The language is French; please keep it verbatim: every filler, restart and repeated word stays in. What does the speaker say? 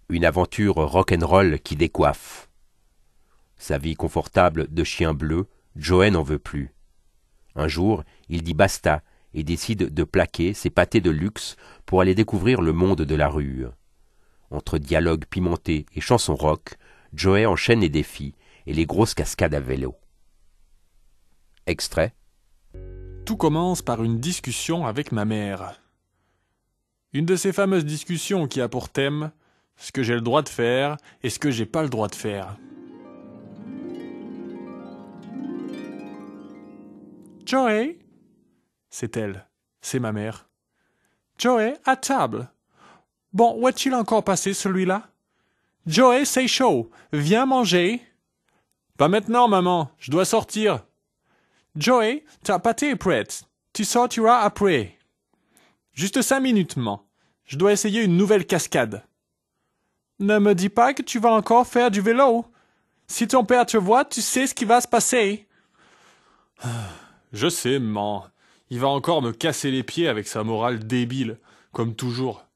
Une aventure rock'n'roll qui décoiffe. Sa vie confortable de chien bleu, Joey n'en veut plus. Un jour, il dit basta et décide de plaquer ses pâtés de luxe pour aller découvrir le monde de la rue. Entre dialogues pimentés et chansons rock, Joey enchaîne les défis et les grosses cascades à vélo. Extrait. Tout commence par une discussion avec ma mère. Une de ces fameuses discussions qui a pour thème ce que j'ai le droit de faire et ce que j'ai pas le droit de faire. Joey, c'est elle, c'est ma mère. Joey, à table. Bon, où est-il encore passé celui-là? Joey, c'est chaud, viens manger. Pas maintenant, maman, je dois sortir. Joey, ta pâté est prête, tu sortiras après. Juste cinq minutes, maman, je dois essayer une nouvelle cascade. Ne me dis pas que tu vas encore faire du vélo. Si ton père te voit, tu sais ce qui va se passer. Je sais, maman. Il va encore me casser les pieds avec sa morale débile, comme toujours.